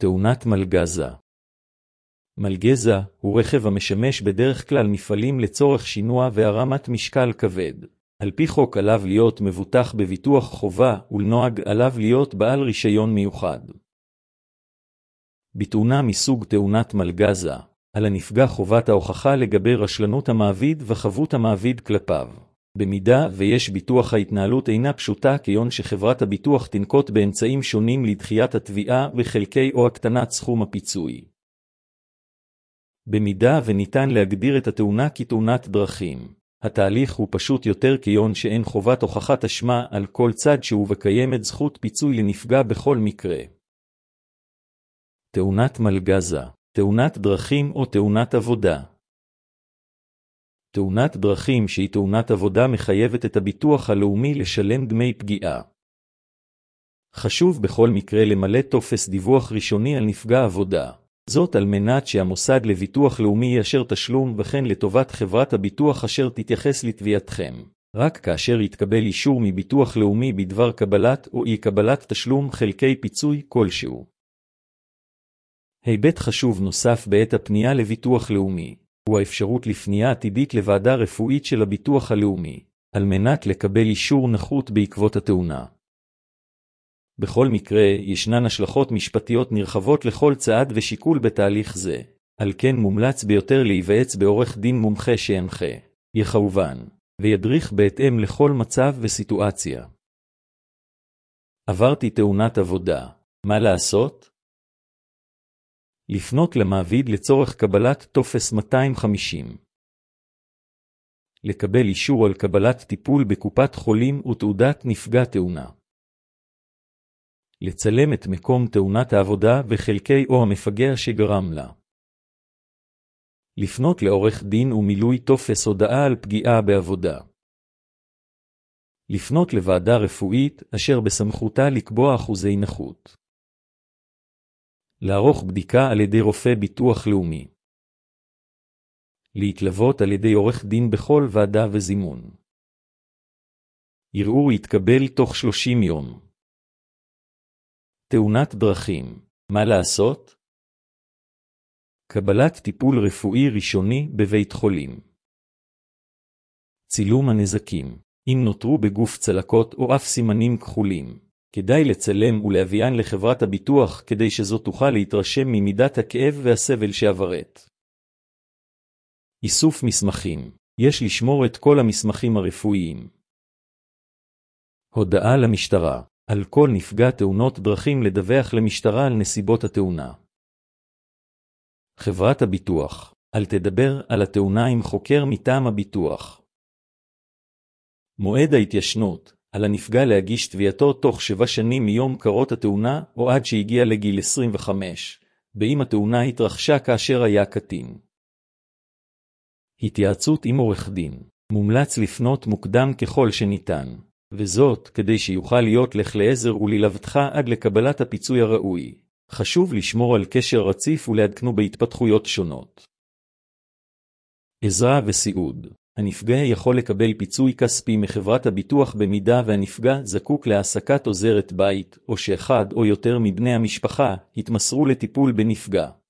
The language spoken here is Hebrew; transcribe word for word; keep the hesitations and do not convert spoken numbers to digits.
תאונת מלגזה. מלגזה הוא רכב המשמש בדרך כלל מפעלים לצורך שינוע והרמת משקל כבד. על פי חוק עליו להיות מבוטח בביטוח חובה ולנוהג עליו להיות בעל רישיון מיוחד. בתאונה מסוג תאונת מלגזה, על הנפגע חובת ההוכחה לגבי רשלנות המעביד וחבות המעביד כלפיו. במידה ויש ביטוח ההתנהלות אינה פשוטה כיון שחברת הביטוח תנקוט באמצעים שונים לדחיית התביעה וחלקי או הקטנת סכום הפיצוי. במידה וניתן להגדיר את התאונה כתאונת דרכים, התהליך הוא פשוט יותר כיון שאין חובת הוכחת אשמה על כל צד שהוא וקיימת זכות פיצוי לנפגע בכל מקרה. תאונת מלגזה, תאונת דרכים או תאונת עבודה. תאונת דרכים שהיא תאונת עבודה מחייבת את הביטוח הלאומי לשלם דמי פגיעה. חשוב בכל מקרה למלא טופס דיווח ראשוני על נפגע עבודה. זאת על מנת שהמוסד לביטוח לאומי יאשר תשלום וכן לטובת חברת הביטוח אשר תתייחס לתביעתכם. רק כאשר יתקבל אישור מביטוח לאומי בדבר קבלת או אי קבלת תשלום חלקי פיצוי כלשהו. היבט חשוב נוסף בעת הפנייה לביטוח לאומי, הוא האפשרות לפנייה עתידית לוועדה רפואית של הביטוח הלאומי, על מנת לקבל אישור נכות בעקבות התאונה. בכל מקרה, ישנן השלכות משפטיות נרחבות לכל צעד ושיקול בתהליך זה. על כן מומלץ ביותר להיוועץ בעורך דין מומחה שינחה, יכוון, וידריך בהתאם לכל מצב וסיטואציה. עברתי תאונת עבודה. מה לעשות? לפנות למעביד לצורך קבלת טופס מאתיים וחמישים. לקבל אישור על קבלת טיפול בקופת חולים ותעודת נפגע תאונה. לצלם את מקום תאונת העבודה וחלקי או המפגע שגרם לה. לפנות לעורך דין ומילוי טופס הודעה על פגיעה בעבודה. לפנות לוועדה רפואית אשר בסמכותה לקבוע אחוזי נכות. לערוך בדיקה על ידי רופא ביטוח לאומי. להתלוות על ידי עורך דין בכל ועדה וזימון. ערעור יתקבל תוך שלושים יום. תאונת דרכים. מה לעשות? קבלת טיפול רפואי ראשוני בבית חולים. צילום הנזקים. אם נותרו בגוף צלקות או אף סימנים כחולים, כדאי לצלם ולהביאן לחברת הביטוח כדי שזו תוכל להתרשם ממידת הכאב והסבל שעברת. איסוף מסמכים. יש לשמור את כל המסמכים הרפואיים. הודעה למשטרה. על כל נפגע תאונות דרכים לדווח למשטרה על נסיבות התאונה. חברת הביטוח. אל תדבר על התאונה עם חוקר מטעם הביטוח. מועד ההתיישנות. על הנפגע להגיש תביעתו תוך שבע שנים מיום קרות התאונה או עד שהגיע לגיל עשרים וחמש, באם התאונה התרחשה כאשר היה קטין. התייעצות עם עורך דין. מומלץ לפנות מוקדם ככל שניתן. וזאת כדי שיוכל להיות לך לעזר וללוותך עד לקבלת הפיצוי הראוי. חשוב לשמור על קשר רציף ולעדכנו בהתפתחויות שונות. עזרה וסיעוד. הנפגע יכול לקבל פיצוי כספי מחברת הביטוח במידה והנפגע זקוק להעסקת עוזרת בית, או שאחד או יותר מבני המשפחה התמסרו לטיפול בנפגע.